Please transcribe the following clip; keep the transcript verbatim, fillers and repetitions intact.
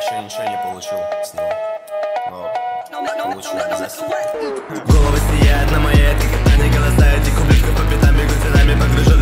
еще ничего не получил с него, но получил обязательно. Головы сияют на моей, ты когда не голоса, этих ублюдков по пятам бегут за нами, погружен.